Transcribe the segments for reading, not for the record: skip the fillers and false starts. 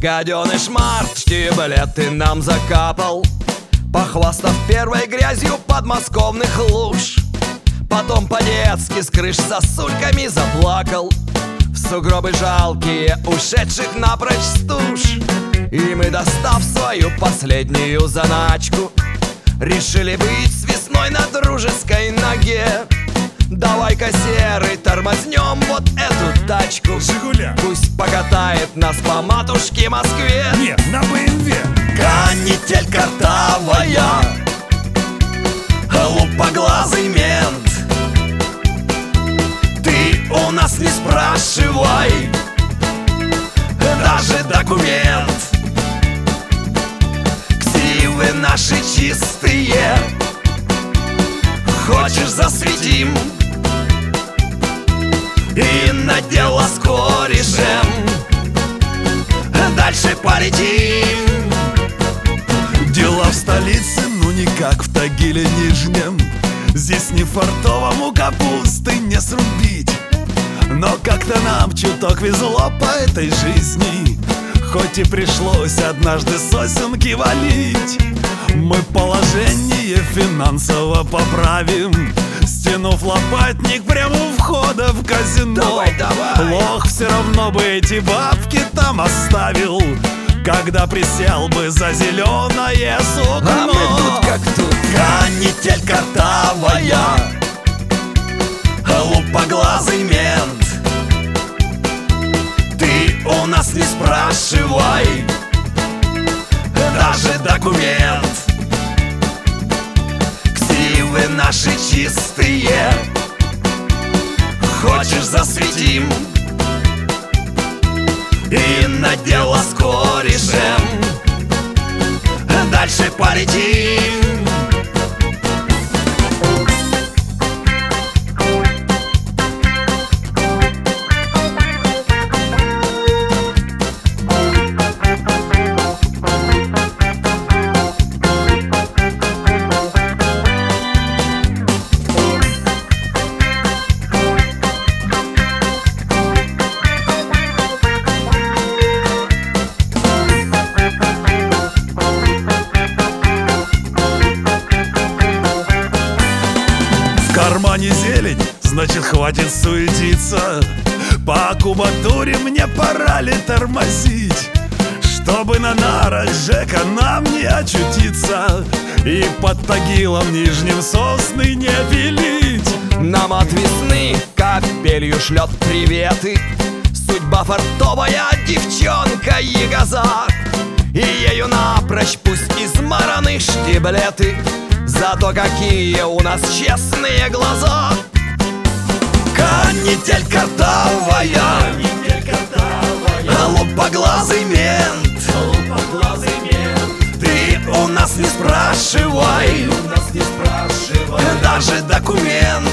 Гаденыш Март штиблеты нам закапал, похвастав первой грязью подмосковных луж. Потом по-детски с крыш сосульками заплакал в сугробы жалкие ушедших напрочь стуж. И мы, достав свою последнюю заначку, решили быть с весной на дружеской ноге. Давай-ка, серый, тормознем вот эту тачку. Жигуля. Пусть покатает нас по матушке Москве. Нет, на БМВ. Канитель картавая, лупоглазый мент, ты у нас не спрашивай даже документ. Ксивы наши чистые, хочешь засветим и на дело с корешем дальше полетим. Дела в столице, ну не как в Тагиле Нижнем. Здесь не фартовому капусты не срубить. Но как-то нам чуток везло по этой жизни, хоть и пришлось однажды сосенки валить. Мы положение финансово поправим, стянув лопатник прямо у входа в казино. Давай, давай. Лох все равно бы эти бабки там оставил, когда присел бы за зеленое сукно. А мы тут как тут. Канитель картавая, лупоглазый мент, ты у нас не спрашивай даже документ. Ксивы наши чистые, хочешь засветим и на дело с корешем дальше полетим. В кармане зелень, значит хватит суетиться. По кубатуре мне пора ли тормозить, чтобы на нарах Жека нам не очутиться и под Тагилом Нижним сосны не пилить. Нам от весны капелью шлет приветы судьба фартовая девчонка Ягоза. И ею напрочь пусть измараны штиблеты, зато какие у нас честные глаза. Канитель картавая, лупоглазый мент, ты у нас не спрашивай даже документ.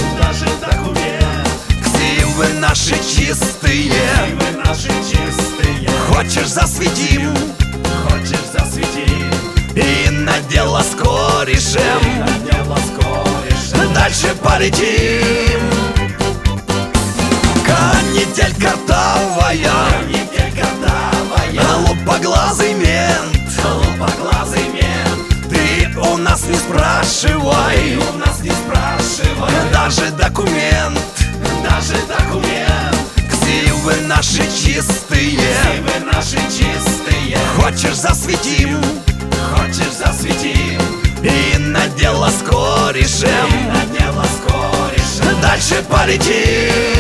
Ксивы наши чистые, хочешь засветим и на дело с корешем дальше полетим. Канитель картавая, лупоглазый мент, ты у нас не спрашивай даже документ. Ксивы наши чистые, хочешь засветим и на дело с корешем дальше полетим.